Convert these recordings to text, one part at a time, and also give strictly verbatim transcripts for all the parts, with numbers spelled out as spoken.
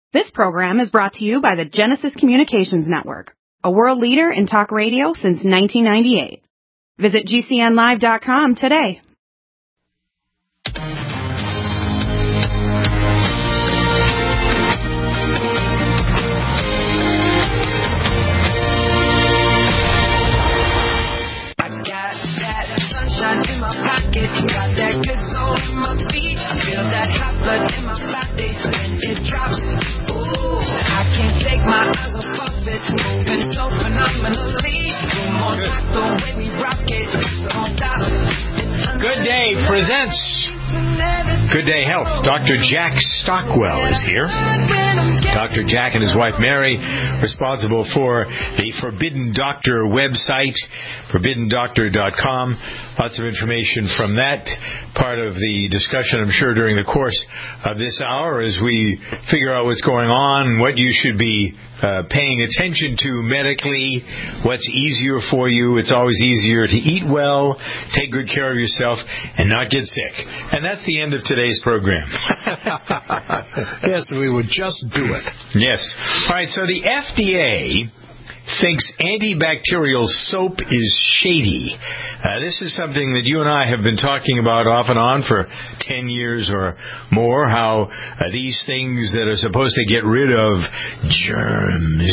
This program is brought to you by the Genesis Communications Network, a world leader in talk radio since nineteen ninety-eight. Visit G C N live dot com today. In my pocket, got that good soul in my feet. I feel that hot blood in my body when it drops. Ooh, I can't take my eyes off of it, moving so phenomenally. Come on, like the way we rock it, so don't stop. Good Day presents Good Day Health. Doctor Jack Stockwell is here. Doctor Jack and his wife Mary, responsible for the Forbidden Doctor website, forbidden doctor dot com. Lots of information from that. Part of the discussion, I'm sure, during the course of this hour as we figure out what's going on, what you should be uh, paying attention to medically, what's easier for you. It's always easier to eat well, take good care of yourself, and not get sick. And that's the end of today's program. Yes, we would just do it. Yes. All right, so the F D A thinks antibacterial soap is shady. Uh, this is something that you and I have been talking about off and on for ten years or more, how uh, these things that are supposed to get rid of germs,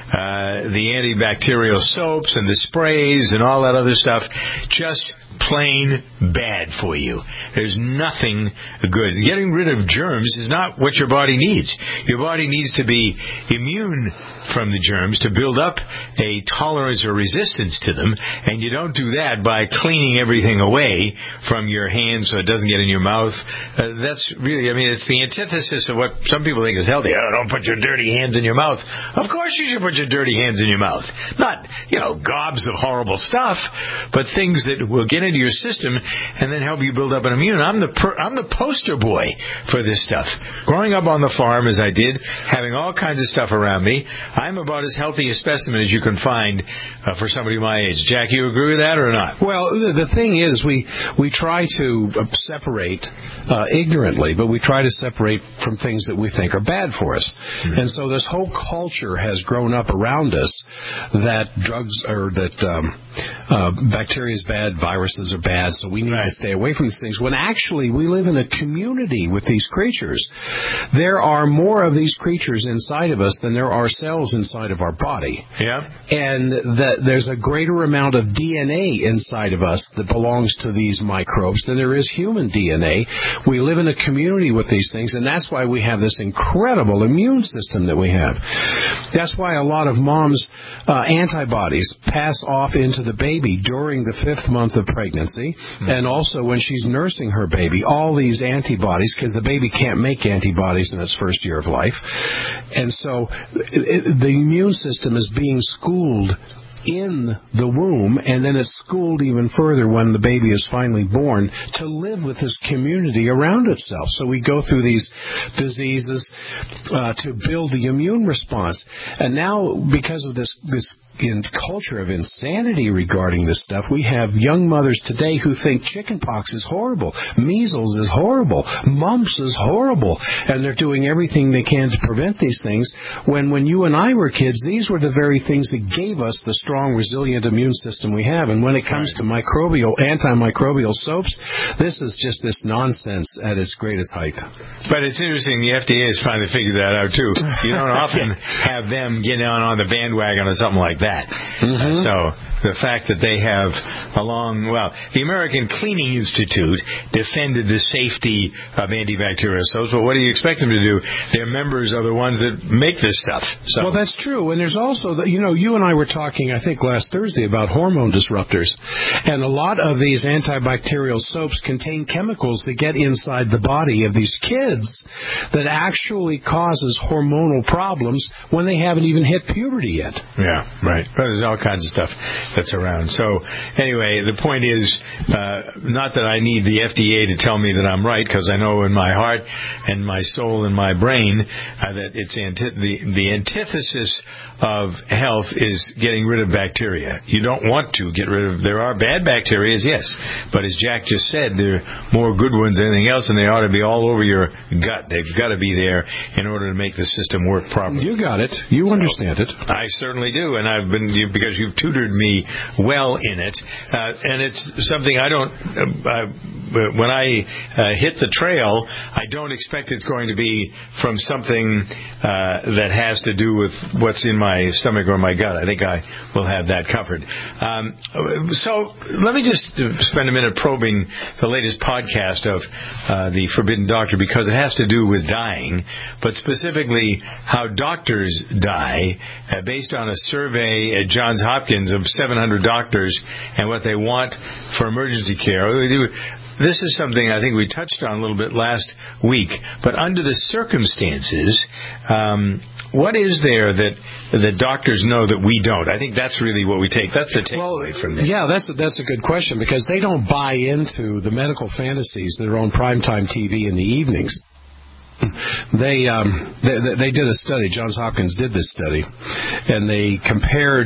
uh, the antibacterial soaps and the sprays and all that other stuff, just plain bad for you. There's nothing good. Getting rid of germs is not what your body needs. Your body needs to be immune from the germs to build up a tolerance or resistance to them, and you don't do that by cleaning everything away from your hands so it doesn't get in your mouth. Uh, that's really, I mean, it's the antithesis of what some people think is healthy. Oh, don't put your dirty hands in your mouth. Of course you should put your dirty hands in your mouth. Not, you know, gobs of horrible stuff, but things that will get into your system and then help you build up an immune. I'm the per, I'm the poster boy for this stuff. Growing up on the farm as I did, having all kinds of stuff around me, I'm about as healthy a specimen as you can find uh, for somebody my age. Jack, you agree with that or not? Well, the, the thing is, we we try to separate uh, ignorantly, but we try to separate from things that we think are bad for us. Mm-hmm. And so this whole culture has grown up around us that drugs or that um, uh, bacteria is bad, viruses are bad, so we need right. to stay away from these things. When actually we live in a community with these creatures. There are more of these creatures inside of us than there are cells inside of our body. Yeah. And that there's a greater amount of D N A inside of us that belongs to these microbes than there is human D N A. We live in a community with these things, and that's why we have this incredible immune system that we have. That's why a lot of moms' uh, antibodies pass off into the baby during the fifth month of pregnancy, mm-hmm. and also when she's nursing her baby, all these antibodies, because the baby can't make antibodies in its first year of life. And so it, it, the immune system is being schooled in the womb, and then it's schooled even further when the baby is finally born to live with this community around itself. So we go through these diseases uh, to build the immune response. And now, because of this this in culture of insanity regarding this stuff, we have young mothers today who think chickenpox is horrible, measles is horrible, mumps is horrible, and they're doing everything they can to prevent these things, when when you and I were kids, these were the very things that gave us the strong, resilient immune system we have. And when it comes right. to microbial, antimicrobial soaps, this is just this nonsense at its greatest height. But it's interesting, the F D A has finally figured that out, too. You don't often have them get on, on the bandwagon or something like that. Mm-hmm. Uh, so the fact that they have along, well, the American Cleaning Institute defended the safety of antibacterial soaps, but what do you expect them to do? Their members are the ones that make this stuff. So. Well, that's true. And there's also, the, you know, you and I were talking, I think, last Thursday about hormone disruptors. And a lot of these antibacterial soaps contain chemicals that get inside the body of these kids that actually causes hormonal problems when they haven't even hit puberty yet. Yeah, right. But there's all kinds of stuff. that's around. So anyway, the point is, uh, not that I need the F D A to tell me that I'm right, because I know in my heart and my soul and my brain uh, that it's anti- the, the antithesis of health is getting rid of bacteria. You don't want to get rid of, there are bad bacteria, yes, but as Jack just said, there are more good ones than anything else, and they ought to be all over your gut. They've got to be there in order to make the system work properly. You got it. You so, understand it. I certainly do, and I've been, you, because you've tutored me well in it, uh, and it's something I don't, uh, when I uh, hit the trail, I don't expect it's going to be from something uh, that has to do with what's in my stomach or my gut. I think I will have that covered. Um, so let me just spend a minute probing the latest podcast of uh, the Forbidden Doctor, because it has to do with dying, but specifically how doctors die, uh, based on a survey at Johns Hopkins of seven hundred doctors and what they want for emergency care. This is something I think we touched on a little bit last week, but under the circumstances, um, what is there that that doctors know that we don't? I think that's really what we take. That's the takeaway well, from this. Yeah, that's a, that's a good question, because they don't buy into the medical fantasies that are on primetime T V in the evenings. They, um, they they did a study. Johns Hopkins did this study, and they compared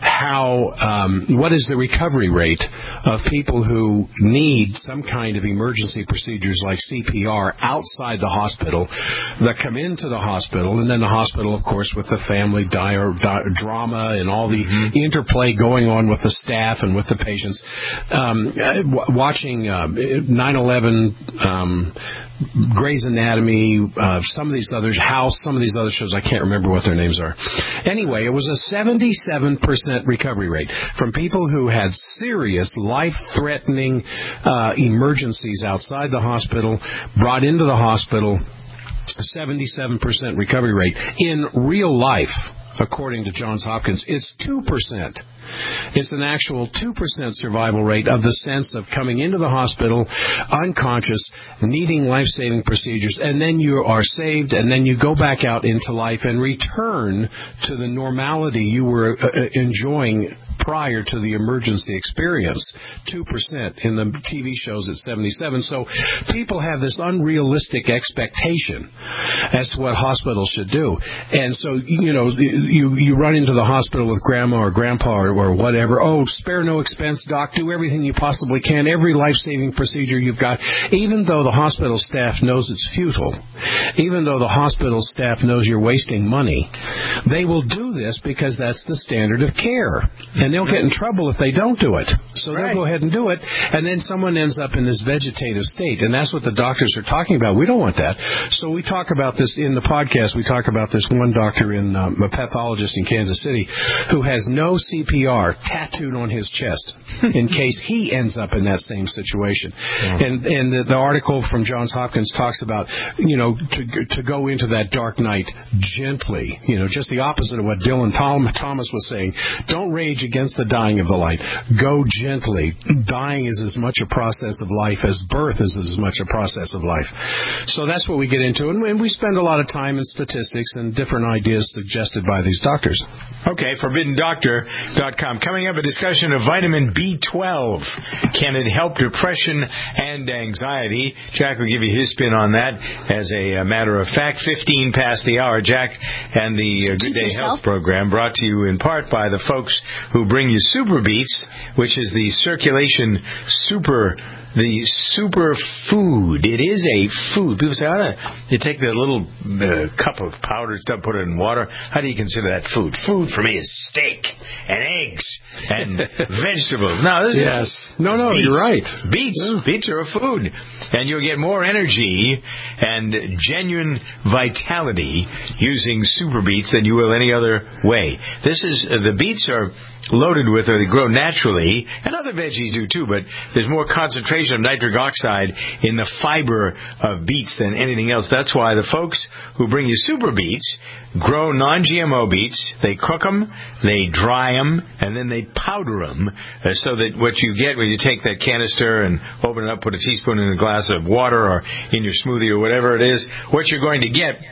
how um, what is the recovery rate of people who need some kind of emergency procedures like C P R outside the hospital, that come into the hospital, and then the hospital, of course, with the family dire, di- drama and all the mm-hmm. interplay going on with the staff and with the patients. Um, w- watching uh, nine eleven. Um, Grey's Anatomy, uh, some of these others, House, some of these other shows, I can't remember what their names are. Anyway, it was a seventy-seven percent recovery rate from people who had serious, life-threatening uh, emergencies outside the hospital, brought into the hospital, seventy-seven percent recovery rate. In real life, according to Johns Hopkins, it's two percent. It's an actual two percent survival rate of the sense of coming into the hospital unconscious, needing life-saving procedures, and then you are saved, and then you go back out into life and return to the normality you were uh, enjoying prior to the emergency experience. two percent in the T V shows at seventy-seven. So people have this unrealistic expectation as to what hospitals should do. And so, you know, you, you run into the hospital with grandma or grandpa or or whatever. Oh, spare no expense, doc. Do everything you possibly can. Every life-saving procedure you've got. Even though the hospital staff knows it's futile, even though the hospital staff knows you're wasting money, they will do this because that's the standard of care. And they'll get in trouble if they don't do it. So right. They'll go ahead and do it, and then someone ends up in this vegetative state. And that's what the doctors are talking about. We don't want that. So we talk about this in the podcast. We talk about this one doctor, in um, a pathologist in Kansas City, who has no C P R tattooed on his chest in case he ends up in that same situation. Yeah. And and the, the article from Johns Hopkins talks about, you know, to to go into that dark night gently, you know, just the opposite of what Dylan Tom, Thomas was saying. Don't rage against the dying of the light. Go gently. Dying is as much a process of life as birth is as much a process of life. So that's what we get into, and, and we spend a lot of time in statistics and different ideas suggested by these doctors. Okay, forbidden doctor dot com. Coming up, a discussion of vitamin B twelve. Can it help depression and anxiety? Jack will give you his spin on that as a matter of fact. fifteen past the hour. Jack and the Good Day Health program, brought to you in part by the folks who bring you Super Beats, which is the circulation super the super food. It is a food. People say, how do you take that little uh, cup of powdered stuff, put it in water? How do you consider that food? Food for me is steak and eggs and vegetables. No, this yes. is no, no. Beets. You're right. Beets, yeah. Beets are a food, and you'll get more energy and genuine vitality using Super Beets than you will any other way. This is uh, the beets are loaded with, or they grow naturally, and other veggies do too, but there's more concentration of nitric oxide in the fiber of beets than anything else. That's why the folks who bring you Super Beets grow non-G M O beets. They cook them, they dry them, and then they powder them, uh, so that what you get when you take that canister and open it up, put a teaspoon in a glass of water or in your smoothie or whatever it is, what you're going to get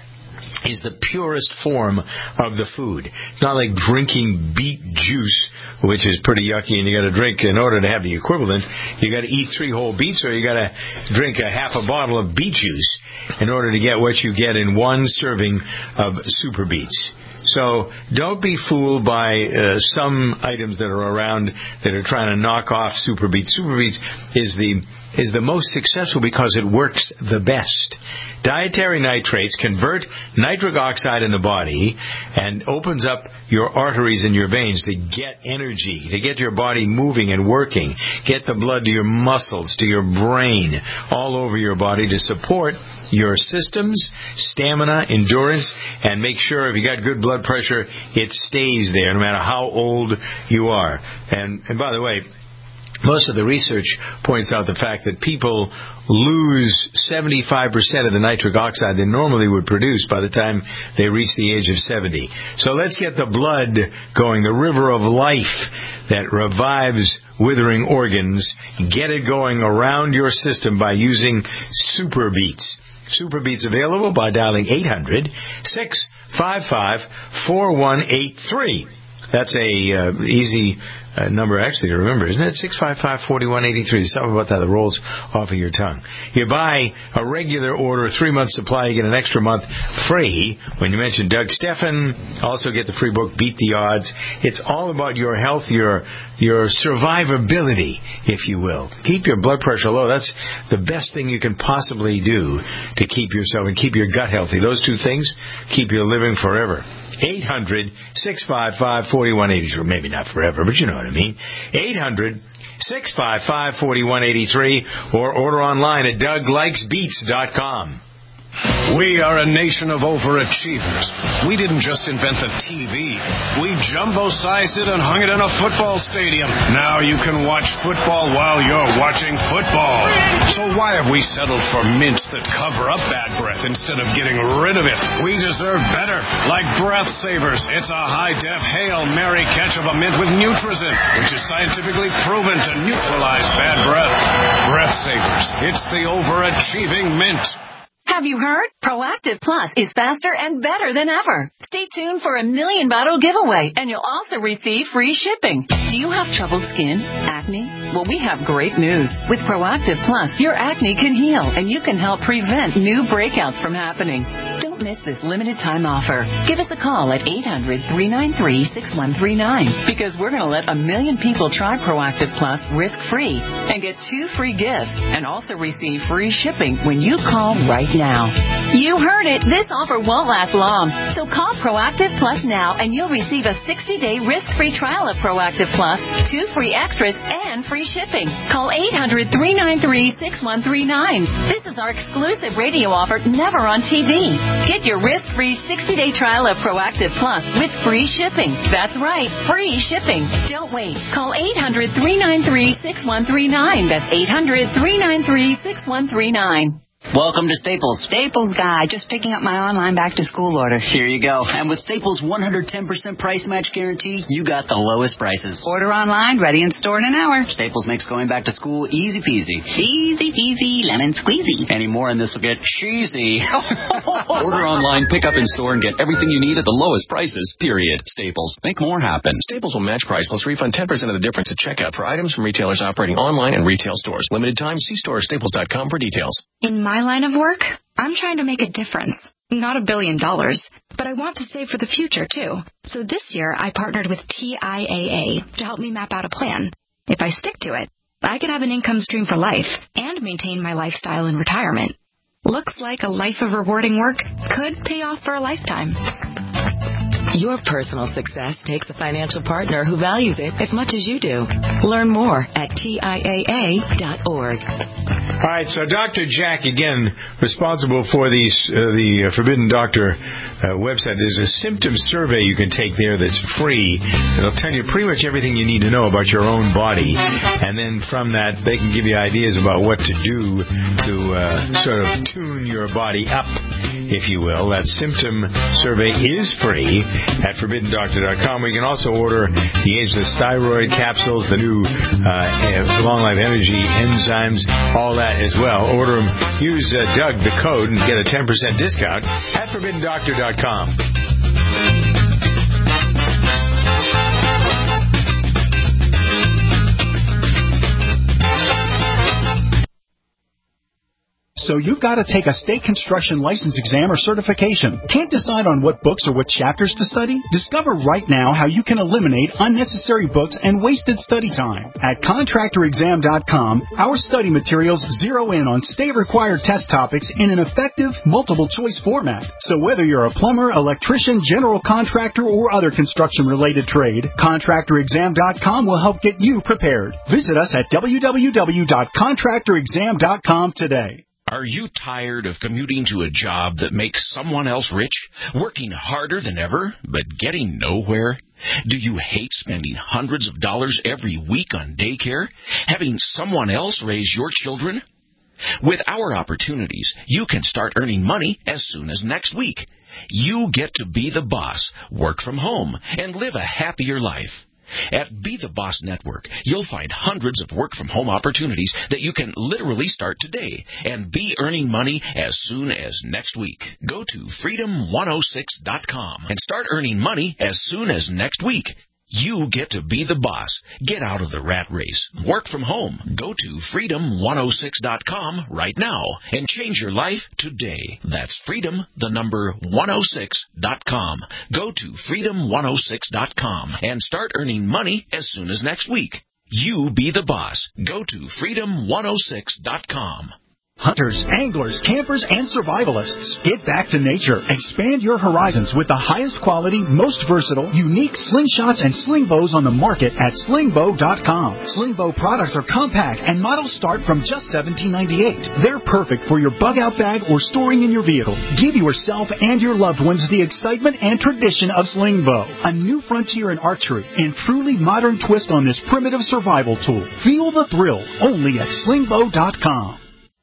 is the purest form of the food. It's not like drinking beet juice, which is pretty yucky, and you got to drink in order to have the equivalent. You got to eat three whole beets, or you got to drink a half a bottle of beet juice in order to get what you get in one serving of super beets. So don't be fooled by uh, some items that are around that are trying to knock off super beets. Super beets is the is the most successful because it works the best. Dietary nitrates convert nitric oxide in the body and opens up your arteries and your veins to get energy, to get your body moving and working, get the blood to your muscles, to your brain, all over your body to support your systems, stamina, endurance, and make sure if you got good blood pressure, it stays there no matter how old you are. And, and by the way, most of the research points out the fact that people lose seventy-five percent of the nitric oxide they normally would produce by the time they reach the age of seventy. So let's get the blood going, the river of life that revives withering organs. Get it going around your system by using Super Beets. Super Beets available by dialing eight hundred, six five five, four one eight three. That's a uh, easy uh, number actually to remember, isn't it? six five five, four one eight three. Something about that that rolls off of your tongue. You buy a regular order, three-month supply, you get an extra month free. When you mention Doug Steffen, also get the free book, Beat the Odds. It's all about your health, your your survivability, if you will. Keep your blood pressure low. That's the best thing you can possibly do to keep yourself and keep your gut healthy. Those two things keep you living forever. eight hundred, six five five, four one eight three. Maybe not forever, but you know what I mean. eight hundred, six five five, four one eight three or order online at doug likes beets dot com. We are a nation of overachievers. We didn't just invent the T V. We jumbo-sized it and hung it in a football stadium. Now you can watch football while you're watching football. So why have we settled for mints that cover up bad breath instead of getting rid of it? We deserve better. Like Breath Savers. It's a high-def Hail Mary catch of a mint with Nutrizin, which is scientifically proven to neutralize bad breath. Breath Savers. It's the overachieving mint. Have you heard? Proactive Plus is faster and better than ever. Stay tuned for a million bottle giveaway, and you'll also receive free shipping. Do you have troubled skin? Acne? Well, we have great news. With Proactive Plus, your acne can heal, and you can help prevent new breakouts from happening. Don't miss this limited time offer. Give us a call at eight hundred, three nine three, six one three nine because we're going to let a million people try Proactive Plus risk-free and get two free gifts and also receive free shipping when you call right now. You heard it. This offer won't last long. So call Proactive Plus now and you'll receive a sixty-day risk-free trial of Proactive Plus, two free extras, and free shipping. Call eight hundred, three nine three, six one three nine. This is our exclusive radio offer, never on T V. Get your risk-free sixty-day trial of Proactive Plus with free shipping. That's right, free shipping. Don't wait. Call eight hundred, three nine three, six one three nine. That's eight hundred, three nine three, six one three nine. Welcome to Staples. Staples guy, just picking up my online back-to-school order. Here you go. And with Staples' one hundred ten percent price match guarantee, you got the lowest prices. Order online, ready in store in an hour. Staples makes going back to school easy peasy. Easy peasy, lemon squeezy. Any more and this will get cheesy. Order online, pick up in store, and get everything you need at the lowest prices, period. Staples. Make more happen. Staples will match price plus refund ten percent of the difference at checkout for items from retailers operating online and retail stores. Limited time. See store at staples dot com for details. In my line of work, I'm trying to make a difference. Not a billion dollars, but I want to save for the future, too. So this year, I partnered with T I A A to help me map out a plan. If I stick to it, I can have an income stream for life and maintain my lifestyle in retirement. Looks like a life of rewarding work could pay off for a lifetime. Your personal success takes a financial partner who values it as much as you do. Learn more at T I A A dot org. All right, so Doctor Jack, again, responsible for these, uh, the uh, Forbidden Doctor uh, website. There's a symptom survey you can take there that's free. It'll tell you pretty much everything you need to know about your own body. And then from that, they can give you ideas about what to do to uh, sort of tune your body up, if you will. That symptom survey is free. at forbidden doctor dot com. We can also order the Ageless Thyroid capsules, the new uh, Long Life Energy enzymes, all that as well. Order them. Use uh, Doug, the code, and get a ten percent discount at forbidden doctor dot com. So you've got to take a state construction license exam or certification. Can't decide on what books or what chapters to study? Discover right now how you can eliminate unnecessary books and wasted study time. At contractor exam dot com, our study materials zero in on state-required test topics in an effective, multiple-choice format. So whether you're a plumber, electrician, general contractor, or other construction-related trade, contractor exam dot com will help get you prepared. Visit us at w w w dot contractor exam dot com today. Are you tired of commuting to a job that makes someone else rich, working harder than ever, but getting nowhere? Do you hate spending hundreds of dollars every week on daycare, having someone else raise your children? With our opportunities, you can start earning money as soon as next week. You get to be the boss, work from home, and live a happier life. At Be the Boss Network, you'll find hundreds of work-from-home opportunities that you can literally start today and be earning money as soon as next week. Go to freedom one oh six dot com and start earning money as soon as next week. You get to be the boss. Get out of the rat race. Work from home. Go to freedom one oh six dot com right now and change your life today. That's freedom, the number one oh six dot com. Go to freedom one oh six dot com and start earning money as soon as next week. You be the boss. Go to freedom one oh six dot com. Hunters, anglers, campers, and survivalists. Get back to nature. Expand your horizons with the highest quality, most versatile, unique slingshots and sling bows on the market at sling bow dot com. Sling bow products are compact and models start from just seventeen ninety-eight. They're perfect for your bug-out bag or storing in your vehicle. Give yourself and your loved ones the excitement and tradition of sling bow, a new frontier in archery and truly modern twist on this primitive survival tool. Feel the thrill only at sling bow dot com.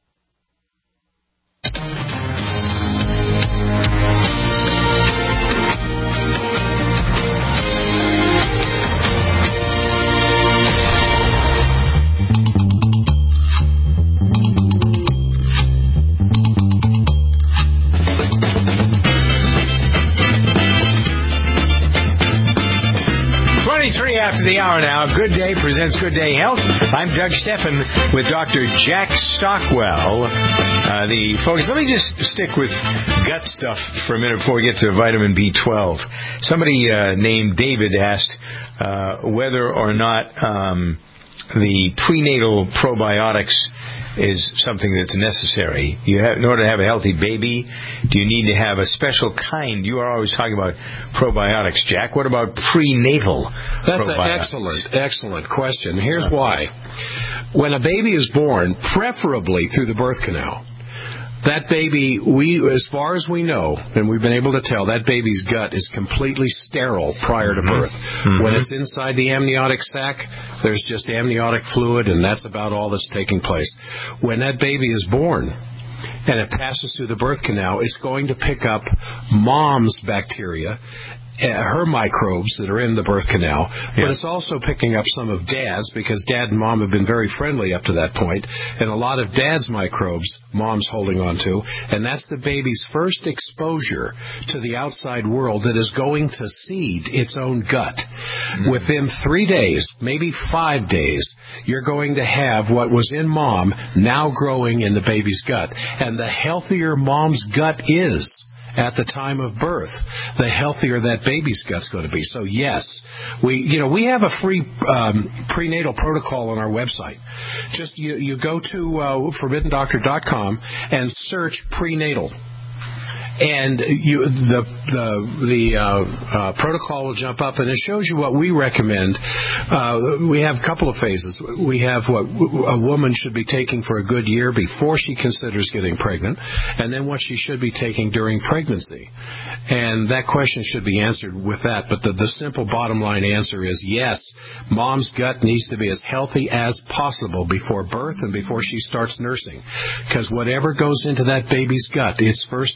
After the hour now, Good Day presents Good Day Health. I'm Doug Steffen with Doctor Jack Stockwell. Uh, the folks, let me just stick with gut stuff for a minute before we get to vitamin B twelve. Somebody uh, named David asked uh, whether or not um, the prenatal probiotics is something that's necessary. You have, in order to have a healthy baby, do you need to have a special kind? You are always talking about probiotics, Jack. What about prenatal That's probiotics? an excellent, excellent question. Here's why. When a baby is born, preferably through the birth canal, that baby, we, as far as we know, and we've been able to tell, that baby's gut is completely sterile prior to birth. Mm-hmm. When it's inside the amniotic sac, there's just amniotic fluid, and that's about all that's taking place. When that baby is born and it passes through the birth canal, it's going to pick up mom's bacteria, Uh, her microbes that are in the birth canal, but yeah. It's also picking up some of dad's, because dad and mom have been very friendly up to that point, and a lot of dad's microbes mom's holding on to, and that's the baby's first exposure to the outside world that is going to seed its own gut. Mm-hmm. Within three days, maybe five days, you're going to have what was in mom now growing in the baby's gut, and the healthier mom's gut is at the time of birth, the healthier that baby's gut's going to be. So yes, we you know we have a free um, prenatal protocol on our website. Just you, you go to uh, forbidden doctor dot com and search prenatal. And you, the the the uh, uh, protocol will jump up, and it shows you what we recommend. Uh, we have a couple of phases. We have what a woman should be taking for a good year before she considers getting pregnant, and then what she should be taking during pregnancy. And that question should be answered with that. But the, the simple bottom line answer is yes, mom's gut needs to be as healthy as possible before birth and before she starts nursing, because whatever goes into that baby's gut, its first three to five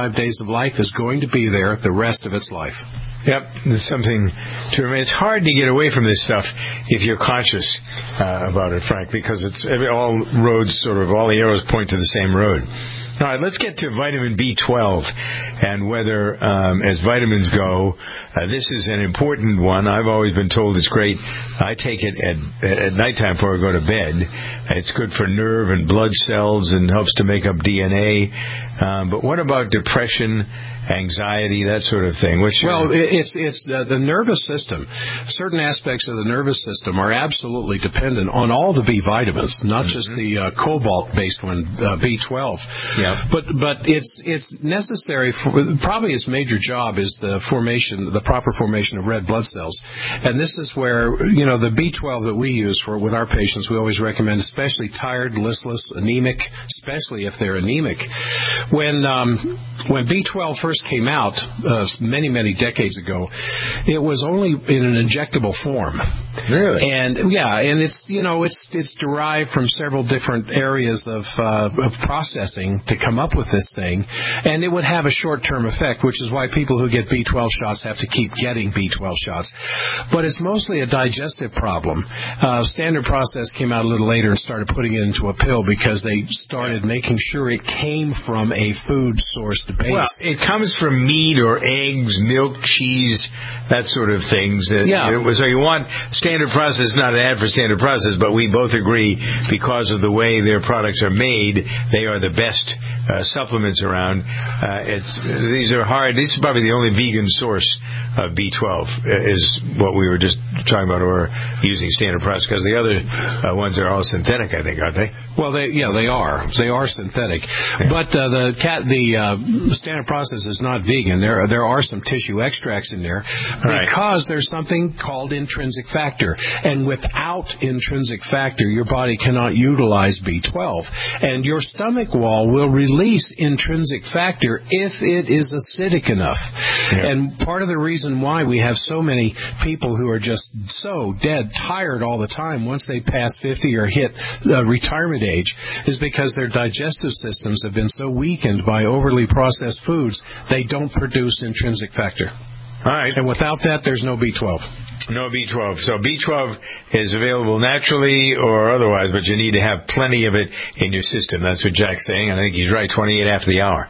twenty-five days of life is going to be there the rest of its life. Yep, there's something to remember. It's hard to get away from this stuff if you're conscious uh, about it, frankly, because it's all roads, sort of, all the arrows point to the same road. All right, let's get to vitamin B twelve and whether, um, as vitamins go, uh, this is an important one. I've always been told it's great. I take it at, at nighttime before I go to bed. It's good for nerve and blood cells and helps to make up D N A. Um, but what about depression, anxiety, that sort of thing? Which well, it's it's uh, the nervous system. Certain aspects of the nervous system are absolutely dependent on all the B vitamins, not mm-hmm. just the uh, cobalt-based one, uh, B twelve. Yeah. But but it's it's necessary for probably its major job is the formation, the proper formation of red blood cells, and this is where you know the B twelve that we use for with our patients. We always recommend, especially tired, listless, anemic, especially if they're anemic. When um, when B twelve first came out uh, many, many decades ago, it was only in an injectable form. Really? And yeah, and it's you know it's it's derived from several different areas of uh, of processing to come up with this thing, and it would have a short-term effect, which is why people who get B twelve shots have to keep getting B twelve shots. But it's mostly a digestive problem. Uh, Standard Process came out a little later and started putting it into a pill because they started making sure it came from a food-sourced base. Well, it comes from meat or eggs, milk, cheese, that sort of things. Yeah. So you want Standard Process, not an ad for Standard Process, but we both agree because of the way their products are made, they are the best uh, supplements around. Uh, it's these are hard. This is probably the only vegan source of B twelve is what we were just talking about, or using Standard Process, because the other uh, ones are all synthetic, I think, aren't they? Well, they, yeah, they are. They are synthetic. Yeah. But uh, the cat, the uh, Standard Process is not vegan. There, there are some tissue extracts in there right. because there's something called intrinsic factor, and without intrinsic factor, your body cannot utilize B twelve, and your stomach wall will release intrinsic factor if it is acidic enough. Yeah. And part of the reason why we have so many people who are just so dead tired all the time once they pass fifty or hit uh, retirement age is because their digestive systems have been so weakened by overly processed foods, they don't produce intrinsic factor. All right. And without that, there's no B twelve. No B twelve. So B twelve is available naturally or otherwise, but you need to have plenty of it in your system. That's what Jack's saying, and I think he's right, twenty-eight after the hour.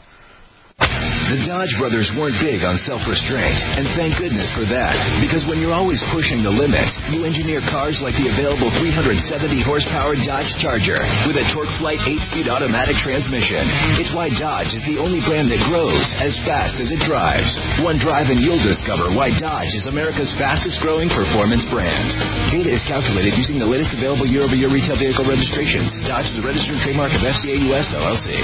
The Dodge brothers weren't big on self-restraint, and thank goodness for that. Because when you're always pushing the limits, you engineer cars like the available three hundred seventy horsepower Dodge Charger with a Torque Flight eight-speed automatic transmission. It's why Dodge is the only brand that grows as fast as it drives. One drive and you'll discover why Dodge is America's fastest-growing performance brand. Data is calculated using the latest available year-over-year retail vehicle registrations. Dodge is a registered trademark of F C A U S L L C.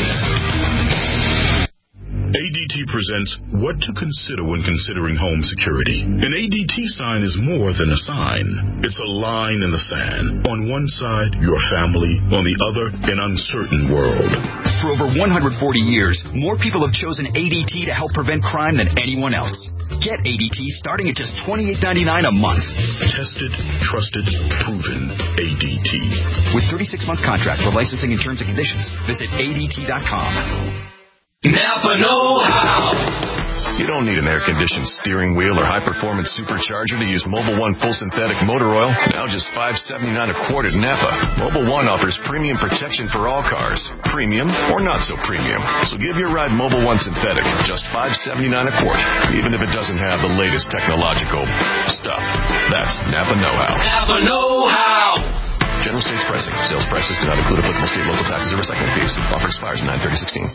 A D T presents What to Consider When Considering Home Security. An A D T sign is more than a sign. It's a line in the sand. On one side, your family. On the other, an uncertain world. For over one hundred forty years, more people have chosen A D T to help prevent crime than anyone else. Get A D T starting at just twenty-eight ninety-nine a month. Tested, trusted, proven A D T. With thirty-six month contract for licensing and terms and conditions, visit A D T dot com. Napa know-how. You don't need an air-conditioned steering wheel or high-performance supercharger to use Mobil One full synthetic motor oil. Now just five seventy-nine a quart at Napa. Mobil One offers premium protection for all cars, premium or not so premium. So give your ride Mobil One synthetic just five seventy-nine a quart, even if it doesn't have the latest technological stuff. That's Napa know-how. Napa know-how. General States pricing. Sales prices do not include applicable state, local taxes, or recycling fees. Offer expires nine thirty sixteen.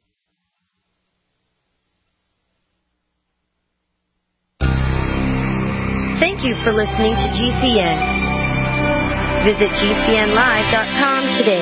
Thank you for listening to G C N. Visit G C N live dot com today.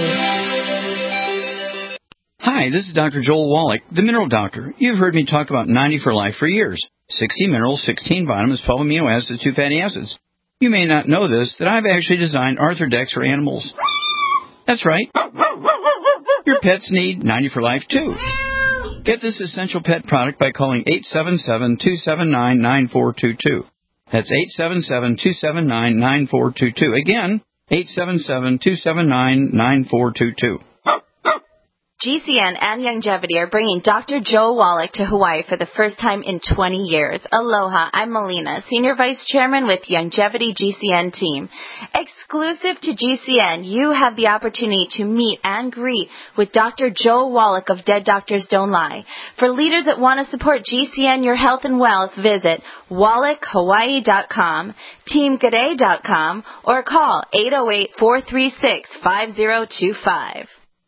Hi, this is Doctor Joel Wallach, the Mineral Doctor. You've heard me talk about ninety for Life for years. sixty minerals, sixteen vitamins, twelve amino acids, two fatty acids. You may not know this, that I've actually designed Arthrodex for animals. That's right. Your pets need ninety for Life, too. Get this essential pet product by calling eight seven seven, two seven nine, nine four two two. That's eight seven seven, two seven nine, nine four two two. Again, eight seven seven, two seven nine, nine four two two. G C N and Youngevity are bringing Doctor Joe Wallach to Hawaii for the first time in twenty years. Aloha, I'm Melina, Senior Vice Chairman with Youngevity G C N team. Exclusive to G C N, you have the opportunity to meet and greet with Doctor Joe Wallach of Dead Doctors Don't Lie. For leaders that want to support G C N, your health and wealth, visit wallach hawaii dot com, team g'day dot com, or call eight oh eight, four three six, five oh two five.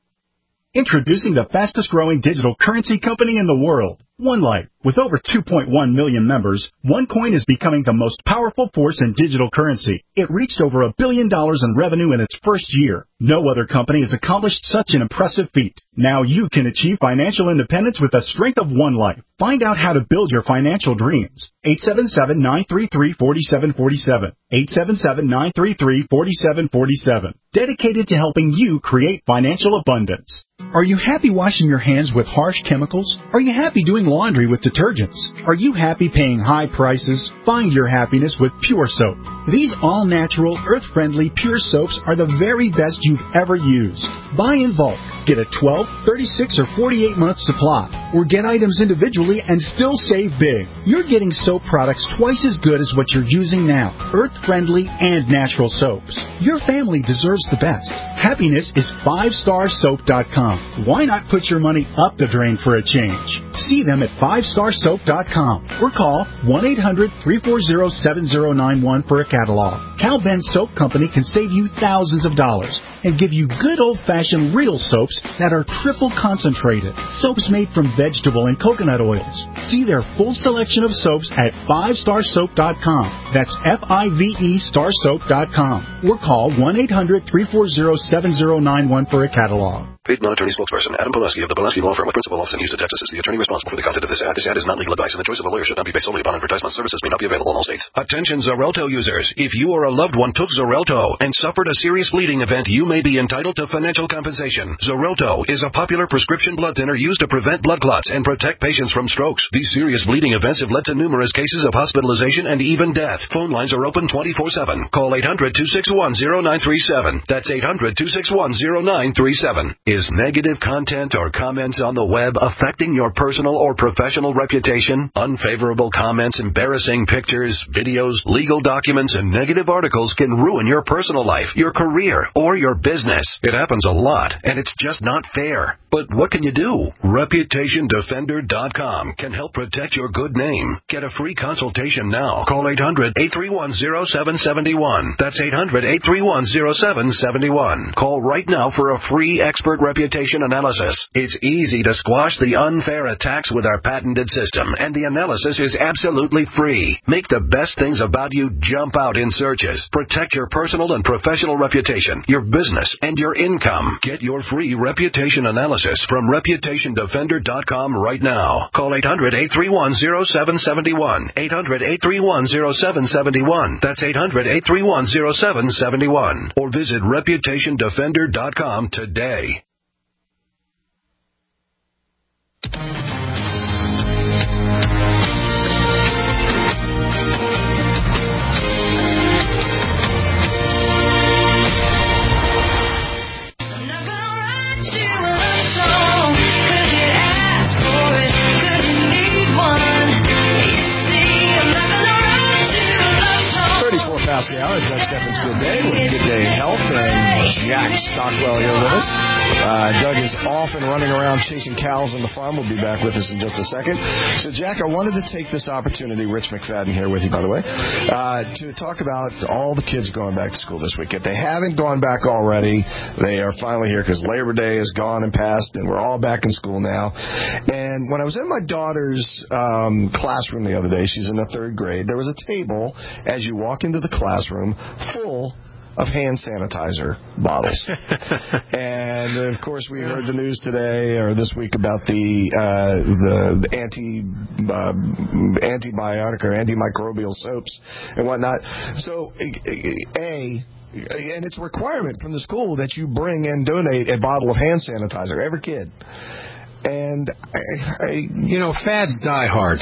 Introducing the fastest growing digital currency company in the world, OneLife. With over two point one million members, OneCoin is becoming the most powerful force in digital currency. It reached over a billion dollars in revenue in its first year. No other company has accomplished such an impressive feat. Now you can achieve financial independence with the strength of OneLife. Find out how to build your financial dreams. eight seven seven, nine three three, four seven four seven. eight seven seven, nine three three, four seven four seven. Dedicated to helping you create financial abundance. Are you happy washing your hands with harsh chemicals? Are you happy doing laundry with detergents? Are you happy paying high prices? Find your happiness with Pure Soap. These all-natural, earth-friendly Pure Soaps are the very best you've ever used. Buy in bulk. Get a twelve, thirty-six, or forty-eight month supply. Or get items individually and still save big. You're getting soap products twice as good as what you're using now. Earth-friendly and natural soaps. Your family deserves the best. Happiness is five star soap dot com. Why not put your money up the drain for a change? See them at five star soap dot com or call one eight hundred, three four zero, seven zero nine one for a catalog. Cal Ben Soap Company can save you thousands of dollars and give you good old-fashioned real soaps that are triple concentrated. Soaps made from vegetable and coconut oils. See their full selection of soaps at five star soap dot com. That's F I V E star soap dot com. Or call one eight hundred, three four zero, seven zero nine one for a catalog. Paid non-attorney spokesperson Adam Pulaski of the Pulaski Law Firm with principal office in Houston, Texas is the attorney responsible for the content of this ad. This ad is not legal advice, and the choice of a lawyer should not be based solely upon advertisement. Services may not be available in all states. Attention Xarelto users. If you or a loved one took Xarelto and suffered a serious bleeding event, you may be entitled to financial compensation. Xarelto is a popular prescription blood thinner used to prevent blood clots and protect patients from strokes. These serious bleeding events have led to numerous cases of hospitalization and even death. Phone lines are open twenty-four seven. Call eight hundred, two six one, zero nine three seven. That's eight hundred, two six one, zero nine three seven. Is negative content or comments on the web affecting your personal or professional reputation? Unfavorable comments, embarrassing pictures, videos, legal documents, and negative articles can ruin your personal life, your career, or your business. It happens a lot, and it's just not fair. But what can you do? Reputation Defender dot com can help protect your good name. Get a free consultation now. Call eight hundred, eight three one, zero seven seven one. That's eight hundred, eight three one, zero seven seven one. Call right now for a free expert reputation analysis. It's easy to squash the unfair attacks with our patented system, and the analysis is absolutely free. Make the best things about you jump out in searches. Protect your personal and professional reputation, your business, and your income. Get your free reputation analysis from Reputation Defender dot com right now. Call eight hundred, eight three one, zero seven seven one. eight hundred, eight three one, zero seven seven one. That's eight hundred, eight three one, zero seven seven one. Or visit Reputation Defender dot com today. Past the hour, Doug Steffens Good Day with Good Day Health, and Jack Stockwell here with us. Uh, Doug is off and running around chasing cows on the farm. Will be back with us in just a second. So, Jack, I wanted to take this opportunity, Rich McFadden here with you, by the way, uh, to talk about all the kids going back to school this week. If they haven't gone back already, they are finally here because Labor Day is gone and past, and we're all back in school now. And when I was in my daughter's um, classroom the other day, she's in the third grade, there was a table as you walk into the classroom full of hand sanitizer bottles. And, of course, we heard the news today or this week about the uh, the, the anti uh, antibiotic or antimicrobial soaps and whatnot. So, A... and it's a requirement from the school that you bring and donate a bottle of hand sanitizer, every kid. And, I, I, you know, fads die hard.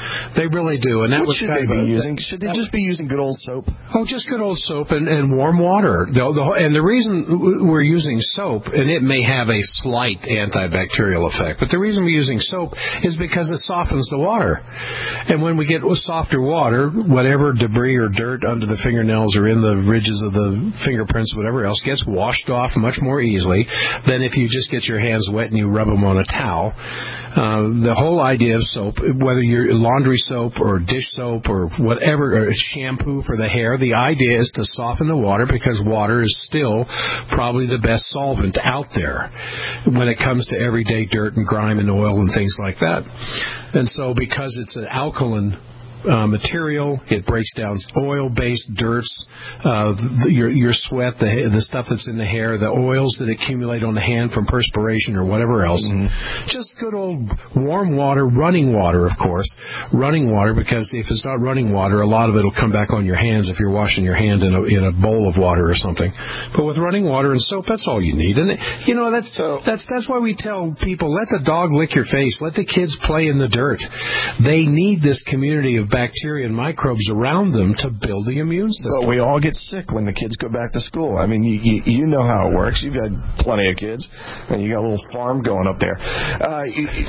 They really do. And that what was should kind they of be a, using? Should they just be using good old soap? Oh, just good old soap and, and warm water. The, the, and the reason we're using soap, and it may have a slight antibacterial effect, but the reason we're using soap is because it softens the water. And when we get softer water, whatever debris or dirt under the fingernails or in the ridges of the fingerprints, whatever else, gets washed off much more easily than if you just get your hands wet and you rub them on a towel. Uh, the whole idea of soap, whether you're laundry soap or dish soap or whatever, or shampoo for the hair, the idea is to soften the water because water is still probably the best solvent out there when it comes to everyday dirt and grime and oil and things like that. And so because it's an alkaline Uh, material, it breaks down oil-based dirts, uh, the, your your sweat, the the stuff that's in the hair, the oils that accumulate on the hand from perspiration or whatever else. Mm-hmm. Just good old warm water, running water, of course, running water, because if it's not running water, a lot of it will come back on your hands if you're washing your hand in a in a bowl of water or something. But with running water and soap, that's all you need. And you know that's that's that's why we tell people, let the dog lick your face, let the kids play in the dirt. They need this community of bacteria and microbes around them to build the immune system. But we all get sick when the kids go back to school. I mean, you, you, you know how it works. You've had plenty of kids, and you got a little farm going up there. Uh,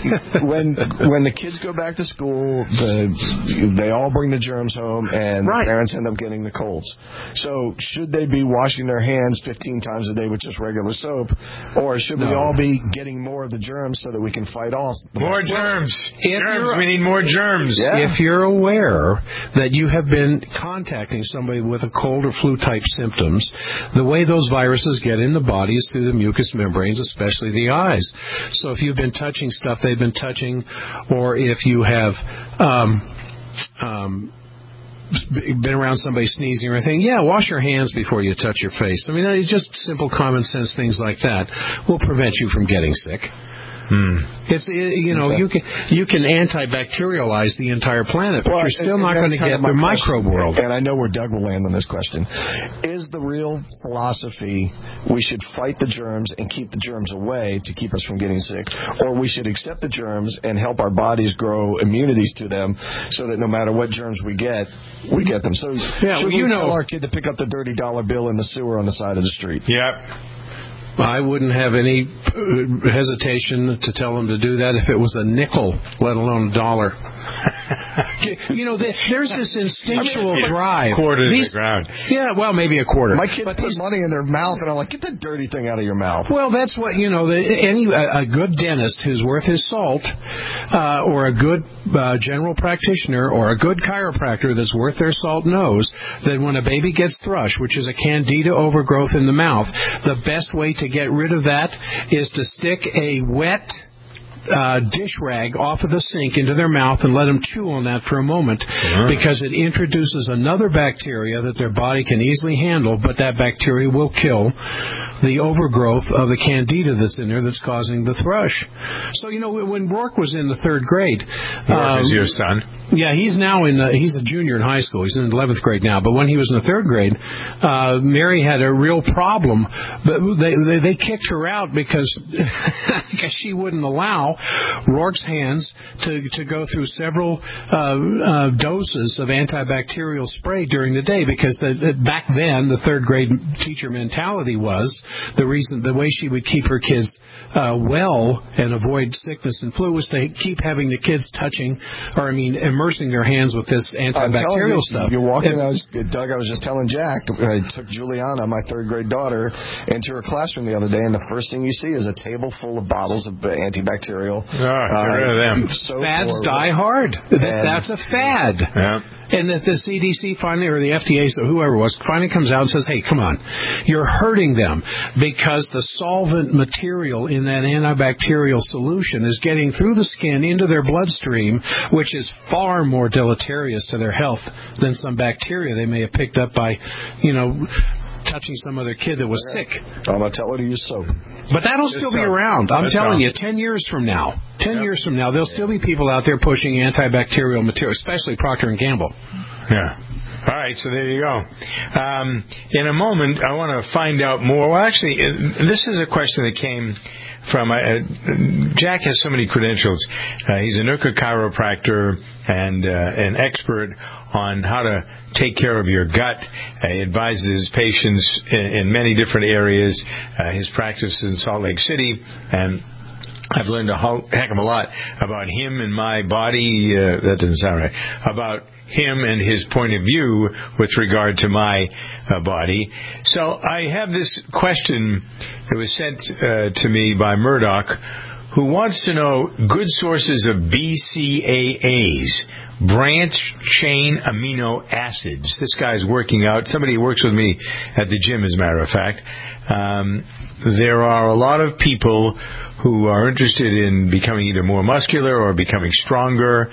when when the kids go back to school, the, they all bring the germs home, and right. parents end up getting the colds. So should they be washing their hands fifteen times a day with just regular soap, or should no. we all be getting more of the germs so that we can fight off the more germs? Germs. We need more germs. Yeah. If you're aware that you have been contacting somebody with a cold or flu-type symptoms, the way those viruses get in the body is through the mucous membranes, especially the eyes. So if you've been touching stuff they've been touching, or if you have um, um, been around somebody sneezing or anything, yeah, wash your hands before you touch your face. I mean, it's just simple common sense things like that will prevent you from getting sick. Hmm. It's you know okay. you can you can antibacterialize the entire planet, but well, you're still and, not and going to get the microbe world. And I know where Doug will land on this question. Is the real philosophy we should fight the germs and keep the germs away to keep us from getting sick, or we should accept the germs and help our bodies grow immunities to them, so that no matter what germs we get, we get them? So yeah, should well, you we know, tell our kid to pick up the dirty dollar bill in the sewer on the side of the street? Yep. I wouldn't have any hesitation to tell them to do that if it was a nickel, let alone a dollar. You know, there's this instinctual I mean, drive. Quarter these, to the ground. Yeah, well, maybe a quarter. My kids but put these, money in their mouth, and I'm like, get that dirty thing out of your mouth. Well, that's what, you know, the, any a, a good dentist who's worth his salt, uh, or a good uh, general practitioner, or a good chiropractor that's worth their salt knows that when a baby gets thrush, which is a candida overgrowth in the mouth, the best way to get rid of that is to stick a wet Uh, dish rag off of the sink into their mouth and let them chew on that for a moment, uh-huh. because it introduces another bacteria that their body can easily handle, but that bacteria will kill the overgrowth of the candida that's in there that's causing the thrush. So, you know, when Rourke was in the third grade... Rourke um, is your son? Yeah, he's now in the, he's a junior in high school. He's in eleventh grade now. But when he was in the third grade, uh, Mary had a real problem. But they, they, they kicked her out because, because she wouldn't allow Rourke's hands to, to go through several uh, uh, doses of antibacterial spray during the day, because the, the, back then the third grade teacher mentality was the reason, the way she would keep her kids uh, well and avoid sickness and flu was to keep having the kids touching, or I mean immersing their hands with this antibacterial you, stuff. You're walking, and, I was, Doug, I was just telling Jack, I took Juliana, my third grade daughter, into her classroom the other day, and the first thing you see is a table full of bottles of antibacterial. Oh, get rid of them. Fads die hard. That's a fad. Yeah. And that the C D C finally, or the F D A, so whoever it was, finally comes out and says, hey, come on, you're hurting them because the solvent material in that antibacterial solution is getting through the skin into their bloodstream, which is far more deleterious to their health than some bacteria they may have picked up by, you know, touching some other kid that was sick. I'm going to tell her to use soap. But that'll still be around. I'm telling you, ten years from now, ten yep. years from now, there'll still be people out there pushing antibacterial material, especially Procter and Gamble. Yeah. All right, so there you go. Um, in a moment, I want to find out more. Well, actually, this is a question that came from uh, Jack has so many credentials. Uh, he's a Nooka chiropractor and uh, an expert on how to take care of your gut. Uh, he advises patients in, in many different areas. Uh, his practice is in Salt Lake City, and I've learned a whole heck of a lot about him and my body. Uh, that doesn't sound right. About him and his point of view with regard to my uh, body. So I have this question that was sent uh, to me by Murdoch, who wants to know good sources of B C A As, branch-chain amino acids. This guy's working out. Somebody who works with me at the gym, as a matter of fact. Um, there are a lot of people who are interested in becoming either more muscular or becoming stronger.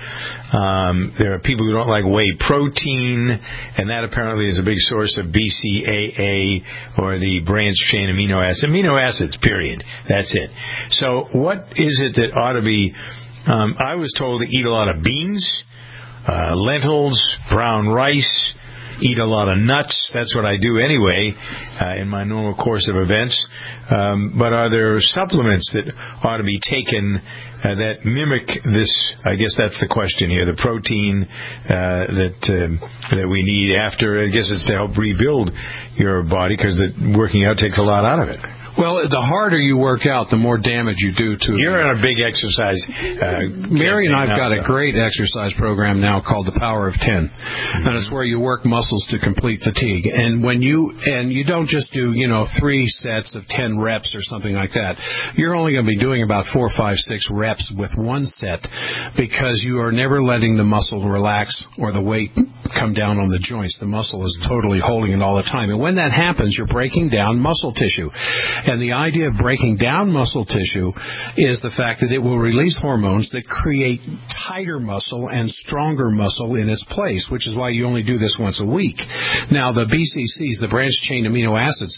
Um, there are people who don't like whey protein, and that apparently is a big source of B C A A, or the branched-chain amino acids. Amino acids, period. That's it. So what is it that ought to be... Um, I was told to eat a lot of beans, uh, lentils, brown rice, eat a lot of nuts. That's what I do anyway uh, in my normal course of events. Um, but are there supplements that ought to be taken uh, that mimic this? I guess that's the question here. The protein uh, that uh, that we need after. I guess it's to help rebuild your body, because working out takes a lot out of it. Well, the harder you work out, the more damage you do to You're on a big exercise. Uh, Mary and I've got a great exercise program now called the Power of ten, mm-hmm. and it's where you work muscles to complete fatigue. And when you and you don't just do you know three sets of ten reps or something like that. You're only going to be doing about four, five, six reps with one set, because you are never letting the muscle relax or the weight come down on the joints. The muscle is totally holding it all the time, and when that happens, you're breaking down muscle tissue. And the idea of breaking down muscle tissue is the fact that it will release hormones that create tighter muscle and stronger muscle in its place, which is why you only do this once a week. Now, the B C Cs, the branched-chain amino acids,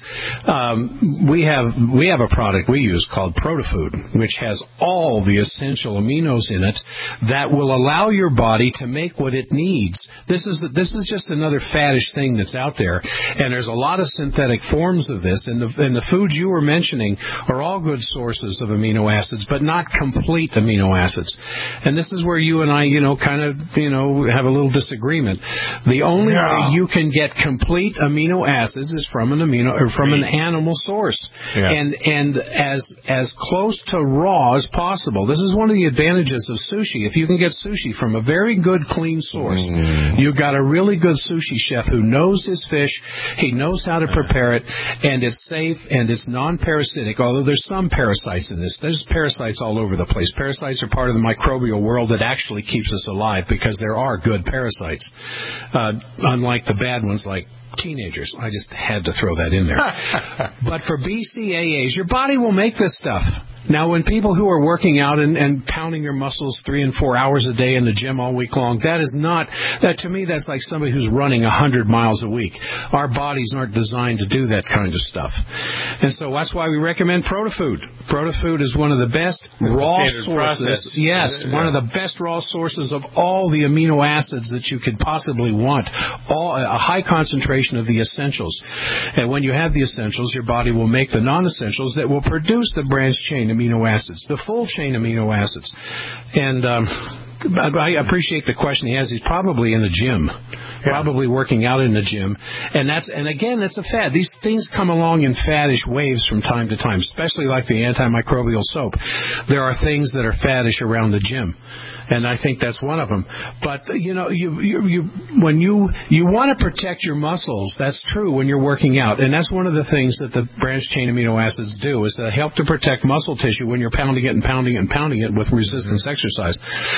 um, we have we have a product we use called ProtoFood, which has all the essential aminos in it that will allow your body to make what it needs. This is this is just another faddish thing that's out there, and there's a lot of synthetic forms of this, and the, and the foods you were mentioning are all good sources of amino acids, but not complete amino acids. And this is where you and I, you know, kind of, you know, have a little disagreement. The only yeah. way you can get complete amino acids is from an amino or from an animal source, yeah. and and as as close to raw as possible. This is one of the advantages of sushi. If you can get sushi from a very good, clean source, mm. you've got a really good sushi chef who knows his fish, he knows how to prepare it, and it's safe and it's non-parasitic, although there's some parasites in this. There's parasites all over the place. Parasites are part of the microbial world that actually keeps us alive, because there are good parasites, uh, unlike the bad ones like teenagers. I just had to throw that in there. But for B C A As, your body will make this stuff. Now, when people who are working out and, and pounding their muscles three and four hours a day in the gym all week long, that is not, that to me, that's like somebody who's running one hundred miles a week. Our bodies aren't designed to do that kind of stuff. And so that's why we recommend ProtoFood. ProtoFood is one of the best raw sources. Process. Yes, yeah. one of the best raw sources of all the amino acids that you could possibly want. All, a high concentration of the essentials. And when you have the essentials, your body will make the non-essentials that will produce the branched-chain amino acids, the full-chain amino acids. And um, I appreciate the question he has. He's probably in the gym. Yeah. Probably working out in the gym. And that's and again, that's a fad. These things come along in faddish waves from time to time, especially like the antimicrobial soap. There are things that are faddish around the gym, and I think that's one of them. But you know, you you, you when you you want to protect your muscles, that's true when you're working out, and that's one of the things that the branched-chain amino acids do, is to help to protect muscle tissue when you're pounding it and pounding it and pounding it with resistance exercise.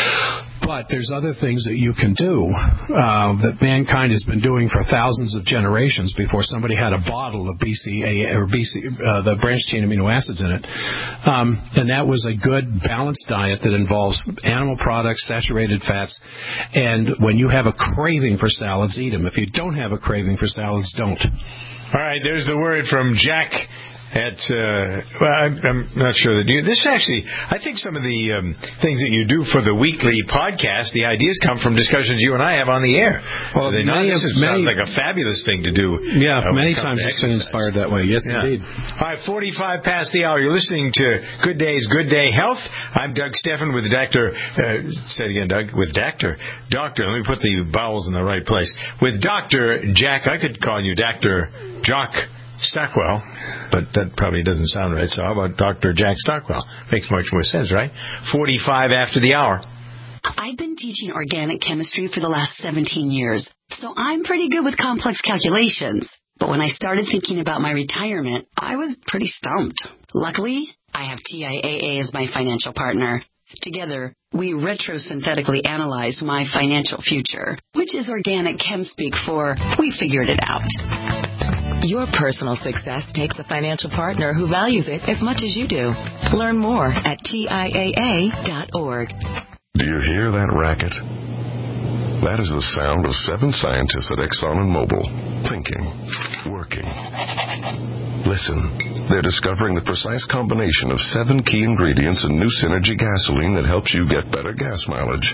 But there's other things that you can do uh, that mankind has been doing for thousands of generations before somebody had a bottle of B C A or B C, uh, the branched-chain amino acids in it. Um, and that was a good, balanced diet that involves animal products, saturated fats. And when you have a craving for salads, eat them. If you don't have a craving for salads, don't. All right, there's the word from Jack at, uh, well, I'm, I'm not sure that you, this actually, I think some of the um, things that you do for the weekly podcast, the ideas come from discussions you and I have on the air. Well, they many, not, this is, many, sounds like a fabulous thing to do. Yeah, uh, many times it's been inspired that way. Yes, yeah. indeed. All right, forty-five past the hour. You're listening to Good Days, Good Day Health. I'm Doug Steffen with Doctor Uh, say it again, Doug. With Doctor Doctor, let me put the vowels in the right place. With Doctor Jack, I could call you Doctor Jock Stockwell, but that probably doesn't sound right. So how about Doctor Jack Stockwell? Makes much more sense, right? forty-five after the hour. I've been teaching organic chemistry for the last seventeen years, so I'm pretty good with complex calculations. But when I started thinking about my retirement, I was pretty stumped. Luckily, I have T I A A as my financial partner. Together, we retrosynthetically analyzed my financial future, which is organic chem speak for we figured it out. Your personal success takes a financial partner who values it as much as you do. Learn more at T I A A dot org. Do you hear that racket? That is the sound of seven scientists at Exxon and Mobil, thinking, working. Listen, they're discovering the precise combination of seven key ingredients in new Synergy gasoline that helps you get better gas mileage.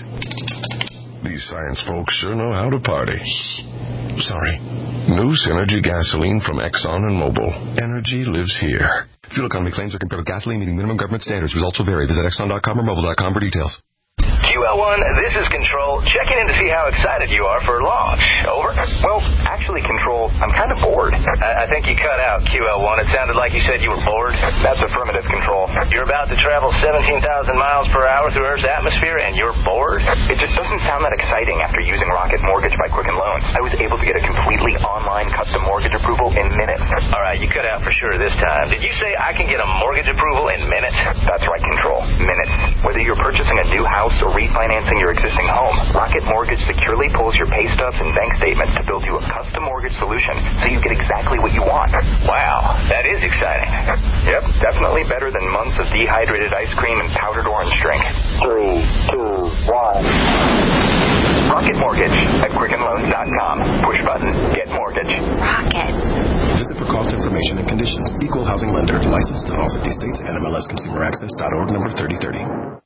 These science folks sure know how to party. Sorry. New Synergy gasoline from Exxon and Mobil. Energy lives here. Fuel economy claims are compared with gasoline meeting minimum government standards. Results will vary. Visit Exxon dot com or Mobil dot com for details. Q L one, this is Control, checking in to see how excited you are for launch. Over? Well, actually, Control, I'm kind of bored. I, I think you cut out, Q L one. It sounded like you said you were bored. That's affirmative, Control. You're about to travel seventeen thousand miles per hour through Earth's atmosphere, and you're bored? It just doesn't sound that exciting after using Rocket Mortgage by Quicken Loans. I was able to get a completely online custom mortgage approval in minutes. All right, you cut out for sure this time. Did you say I can get a mortgage approval in minutes? That's right, Control. Minutes. Whether you're purchasing a new house or refinancing your existing home, Rocket Mortgage securely pulls your pay stubs and bank statements to build you a custom mortgage solution so you get exactly what you want. Wow, that is exciting. Yep, definitely better than months of dehydrated ice cream and powdered orange drink. Three, two, one. Rocket Mortgage at Quicken Loans dot com. Push button, get mortgage. Rocket. Visit for cost information and conditions. Equal housing lender. Licensed in all fifty states. N M L S Consumer Access dot org number thirty thirty.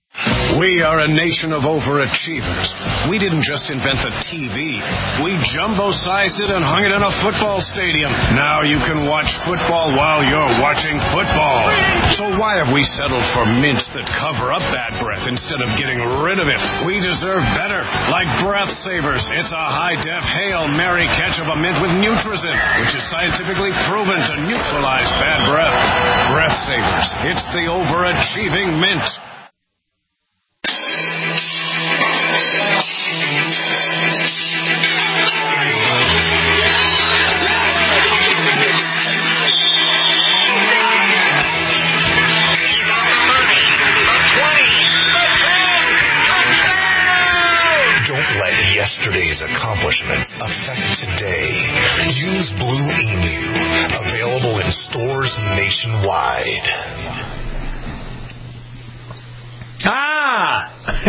We are a nation of overachievers. We didn't just invent the T V. We jumbo-sized it and hung it in a football stadium. Now you can watch football while you're watching football. So why have we settled for mints that cover up bad breath instead of getting rid of it? We deserve better. Like Breath Savers. It's a high-def Hail Mary catch of a mint with Nutrizin, which is scientifically proven to neutralize bad breath. Breath Savers. It's the overachieving mint. Yesterday's accomplishments affect today. Use Blue Emu. Available in stores nationwide. Ah!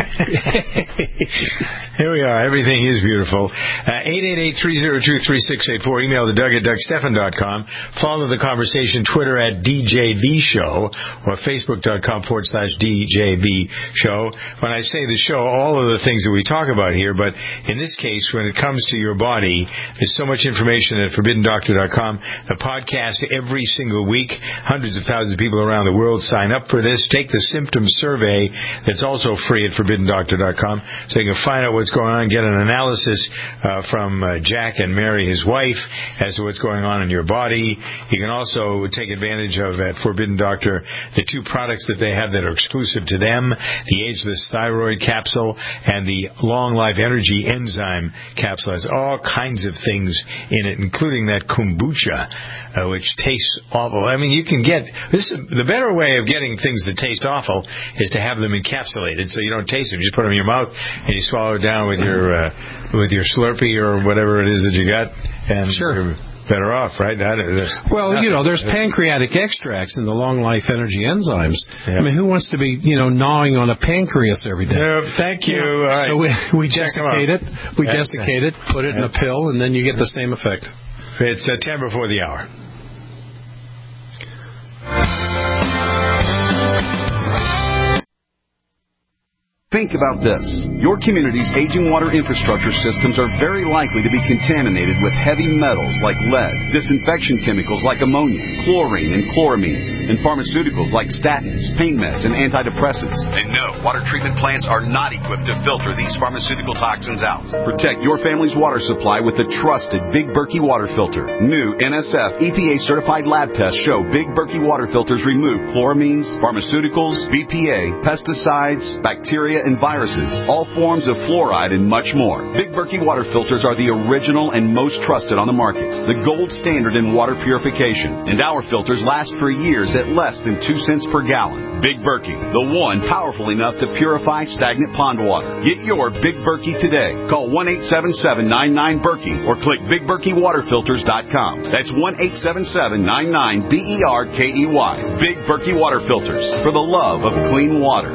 Here we are. Everything is beautiful. Uh, eight eight eight, three oh two, three six eight four. Email the Doug at Doug Steffen dot com. Follow the conversation. Twitter at D J V Show or Facebook.com forward slash DJV Show. When I say the show, all of the things that we talk about here, but in this case, when it comes to your body, there's so much information at Forbidden Doctor dot com. The podcast every single week. Hundreds of thousands of people around the world sign up for this. Take the symptom survey that's also free at Forbidden Doctor dot com so you can find out what's going on, get an analysis uh, from uh, Jack and Mary, his wife, as to what's going on in your body. You can also take advantage of, at Forbidden Doctor, the two products that they have that are exclusive to them, the Ageless Thyroid Capsule and the Long Life Energy Enzyme Capsule. It has all kinds of things in it, including that kombucha, uh, which tastes awful. I mean, you can get this. The better way of getting things that taste awful is to have them encapsulated, so you don't taste them. You just put them in your mouth and you swallow it down with your uh, with your Slurpee or whatever it is that you got, and sure. You're better off, right? That, well, nothing. You know, there's pancreatic extracts in the Long Life Energy enzymes. Yeah. I mean, who wants to be, you know, gnawing on a pancreas every day? No, thank you. Yeah. All right. So we, we desiccate it, we yeah. desiccate it, put it in a pill, and then you get the same effect. It's uh, ten before the hour. Think about this. Your community's aging water infrastructure systems are very likely to be contaminated with heavy metals like lead, disinfection chemicals like ammonia, chlorine and chloramines, and pharmaceuticals like statins, pain meds, and antidepressants. And no, water treatment plants are not equipped to filter these pharmaceutical toxins out. Protect your family's water supply with the trusted Big Berkey water filter. New N S F E P A certified lab tests show Big Berkey water filters remove chloramines, pharmaceuticals, B P A, pesticides, bacteria, and viruses, all forms of fluoride, and much more. Big Berkey water filters are the original and most trusted on the market, the gold standard in water purification, and our filters last for years at less than two cents per gallon. Big Berkey, the one powerful enough to purify stagnant pond water. Get your Big Berkey today. Call one eight seven seven nine nine Berkey or click big berkey water filters dot com. That's one eight seven seven nine nine B E R K E Y. Big Berkey water filters, for the love of clean water.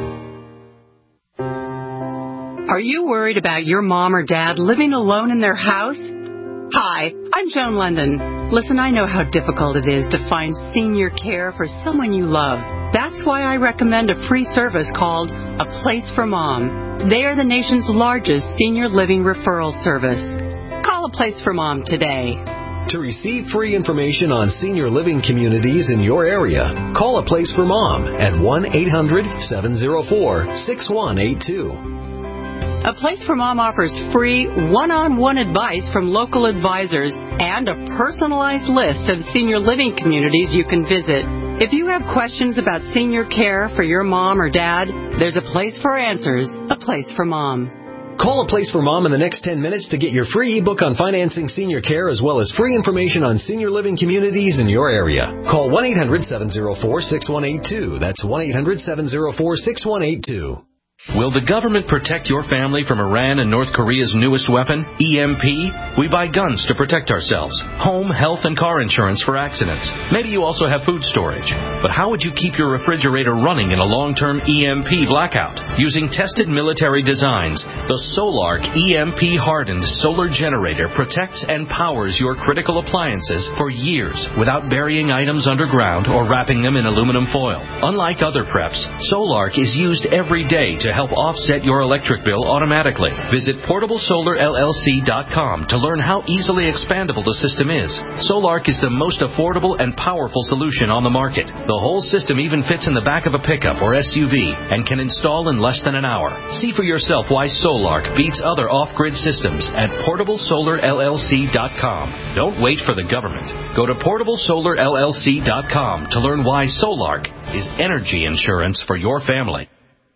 Are you worried about your mom or dad living alone in their house? Hi, I'm Joan London. Listen, I know how difficult it is to find senior care for someone you love. That's why I recommend a free service called A Place for Mom. They are the nation's largest senior living referral service. Call A Place for Mom today. To receive free information on senior living communities in your area, call A Place for Mom at one eight hundred seven oh four six one eight two. A Place for Mom offers free one-on-one advice from local advisors and a personalized list of senior living communities you can visit. If you have questions about senior care for your mom or dad, there's a place for answers, A Place for Mom. Call A Place for Mom in the next ten minutes to get your free ebook on financing senior care as well as free information on senior living communities in your area. Call one eight hundred seven oh four six one eight two. That's one eight hundred seven oh four six one eight two. Will the government protect your family from Iran and North Korea's newest weapon, E M P? We buy guns to protect ourselves, home, health, and car insurance for accidents. Maybe you also have food storage. But how would you keep your refrigerator running in a long-term E M P blackout? Using tested military designs, the Solark E M P-hardened solar generator protects and powers your critical appliances for years without burying items underground or wrapping them in aluminum foil. Unlike other preps, Solark is used every day to help offset your electric bill automatically. Visit portable solar L L C dot com to learn how easily expandable the system is. Solark is the most affordable and powerful solution on the market. The whole system even fits in the back of a pickup or S U V and can install in less than an hour. See for yourself why Solark beats other off-grid systems at portable solar L L C dot com. Don't wait for the government. Go to portable solar L L C dot com to learn why Solark is energy insurance for your family.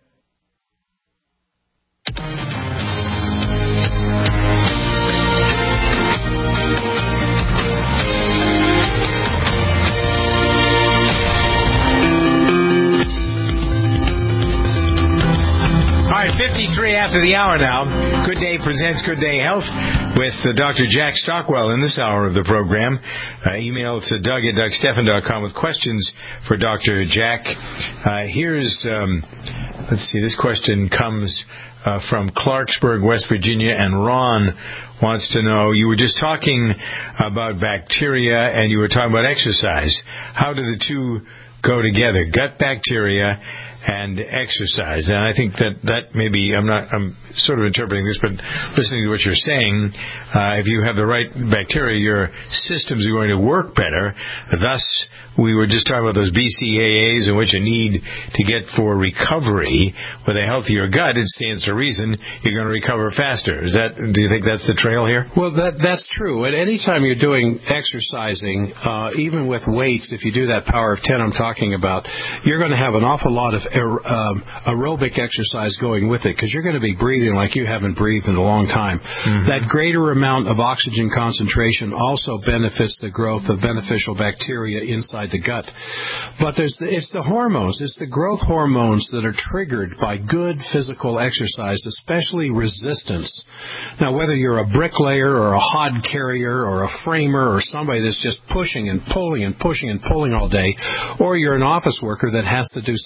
fifty-three after the hour now. Good Day presents Good Day Health with uh, Doctor Jack Stockwell in this hour of the program. Uh, email to Doug at Doug Stephan dot com with questions for Doctor Jack. Uh, here's, um, let's see, this question comes uh, from Clarksburg, West Virginia, and Ron wants to know, you were just talking about bacteria and you were talking about exercise. How do the two go together? Gut bacteria and exercise. And I think that that maybe, I'm not, I'm sort of interpreting this, but listening to what you're saying, uh, if you have the right bacteria, your systems are going to work better. Thus, we were just talking about those B C A As and what you need to get for recovery. With a healthier gut, it stands to reason you're going to recover faster. Is that? Do you think that's the trail here? Well, that that's true. At any time you're doing exercising, uh, even with weights, if you do that power of ten I'm talking about, you're going to have an awful lot of aer- um, aerobic exercise going with it because you're going to be breathing like you haven't breathed in a long time. Mm-hmm. That greater amount of oxygen concentration also benefits the growth of beneficial bacteria inside the gut. But there's the, it's the hormones, it's the growth hormones that are triggered by good physical exercise, especially resistance. Now, whether you're a bricklayer or a hod carrier or a framer or somebody that's just pushing and pulling and pushing and pulling all day, or you're an office worker that has to do some kind of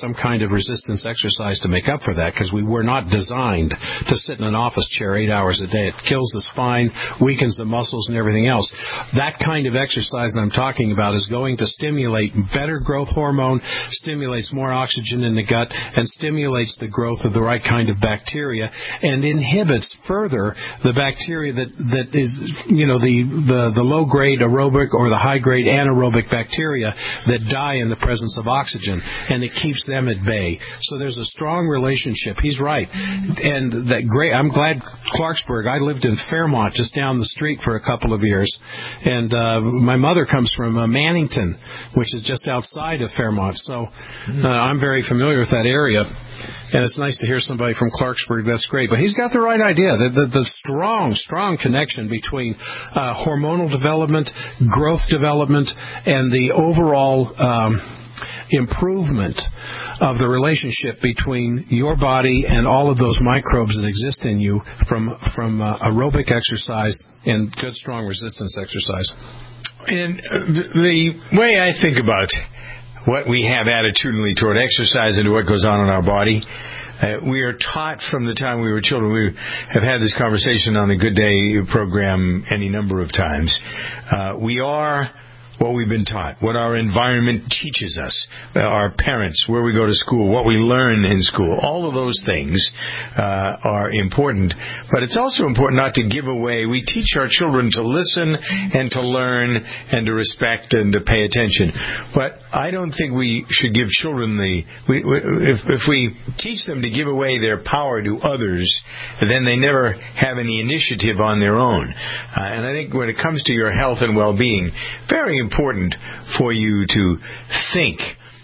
of resistance exercise to make up for that, because we were not designed to sit in an office chair eight hours a day. It kills the spine, weakens the muscles, and everything else. That kind of exercise that I'm talking about is going to stimulate better growth hormone, stimulates more oxygen in the gut, and stimulates the growth of the right kind of bacteria, and inhibits further the bacteria that, that is, you know, the, the, the low-grade aerobic or the high-grade anaerobic bacteria that die in the presence of oxygen, and it keeps them at bay. So there's a strong relationship. He's right. And that great, I'm glad Clarksburg, I lived in Fairmont just down the street for a couple of years, and uh, my mother comes from uh, Mannington, which is just outside of Fairmont, so uh, I'm very familiar with that area. And it's nice to hear somebody from Clarksburg. That's great. But he's got the right idea. The, the, the strong, strong connection between uh, hormonal development, growth development, and the overall um, improvement of the relationship between your body and all of those microbes that exist in you from, from uh, aerobic exercise and good, strong resistance exercise. And the way I think about what we have attitudinally toward exercise and what goes on in our body, uh, we are taught from the time we were children. We have had this conversation on the Good Day program any number of times. Uh, we are what we've been taught, what our environment teaches us, uh, our parents, where we go to school, what we learn in school. All of those things uh, are important. But it's also important not to give away. We teach our children to listen and to learn and to respect and to pay attention. But I don't think we should give children the... We, we, if, if we teach them to give away their power to others, then they never have any initiative on their own. Uh, and I think when it comes to your health and well-being, very important important for you to think.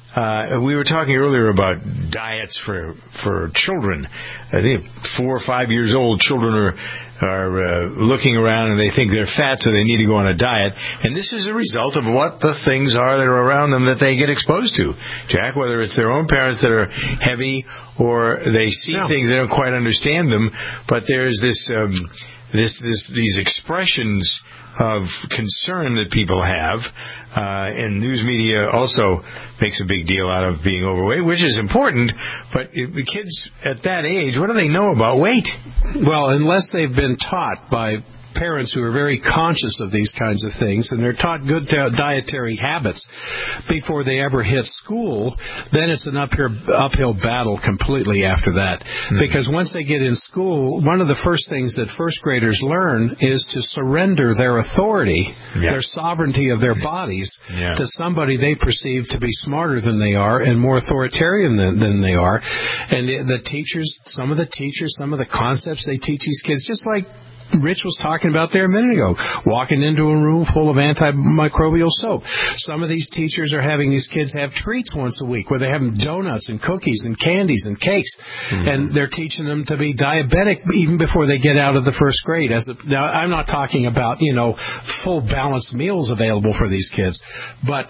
Uh, we were talking earlier about diets for for children. I think four or five years old children are are uh, looking around and they think they're fat, so they need to go on a diet. And this is a result of what the things are that are around them that they get exposed to. Jack, whether it's their own parents that are heavy or they see no. things they don't quite understand them, but there's this um, this this these expressions of concern that people have, uh, and news media also makes a big deal out of being overweight, which is important, but if the kids at that age, what do they know about weight? Well, unless they've been taught by parents who are very conscious of these kinds of things, and they're taught good dietary habits before they ever hit school, then it's an uphill, uphill battle completely after that. Mm-hmm. Because once they get in school, one of the first things that first graders learn is to surrender their authority, yeah. their sovereignty of their bodies, yeah. to somebody they perceive to be smarter than they are and more authoritarian than, than they are. And the, the teachers, some of the teachers, some of the concepts they teach these kids, just like Rich was talking about there a minute ago, walking into a room full of antimicrobial soap. Some of these teachers are having these kids have treats once a week where they have donuts and cookies and candies and cakes, mm-hmm. and they're teaching them to be diabetic even before they get out of the first grade. As a, now, I'm not talking about, you know, full balanced meals available for these kids, but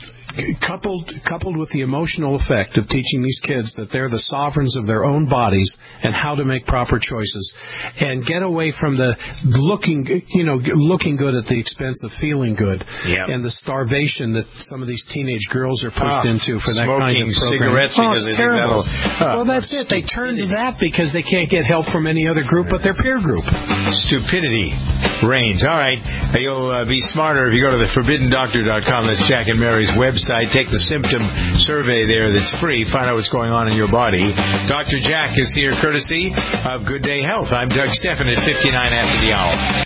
coupled coupled with the emotional effect of teaching these kids that they're the sovereigns of their own bodies and how to make proper choices, and get away from the looking, you know, looking good at the expense of feeling good, yep. and the starvation that some of these teenage girls are pushed oh, into for that kind of program. Cigarettes oh, because it's terrible. Oh, well, that's it. They turn to that because they can't get help from any other group but their peer group. Stupidity reigns. All right, you'll uh, be smarter if you go to the forbidden doctor dot com. That's Jack and Mary's website. Take the symptom survey there that's free. Find out what's going on in your body. Doctor Jack is here courtesy of Good Day Health. I'm Doug Steffen at fifty-nine after the hour.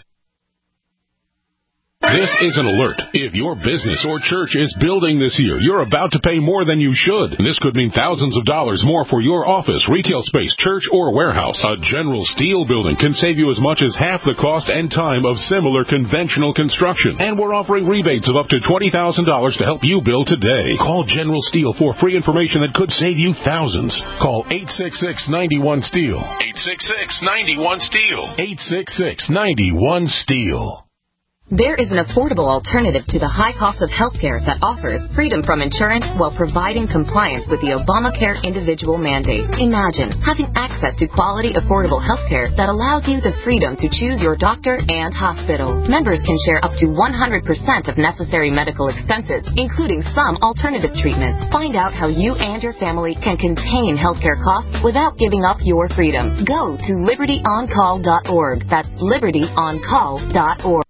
This is an alert. If your business or church is building this year, you're about to pay more than you should. This could mean thousands of dollars more for your office, retail space, church, or warehouse. A General Steel building can save you as much as half the cost and time of similar conventional construction. And we're offering rebates of up to twenty thousand dollars to help you build today. Call General Steel for free information that could save you thousands. Call eight six six, nine one, STEEL. eight six six, nine one, STEEL. eight six six, nine one, STEEL. There is an affordable alternative to the high cost of healthcare that offers freedom from insurance while providing compliance with the Obamacare individual mandate. Imagine having access to quality, affordable healthcare that allows you the freedom to choose your doctor and hospital. Members can share up to one hundred percent of necessary medical expenses, including some alternative treatments. Find out how you and your family can contain healthcare costs without giving up your freedom. Go to liberty on call dot org. That's liberty on call dot org.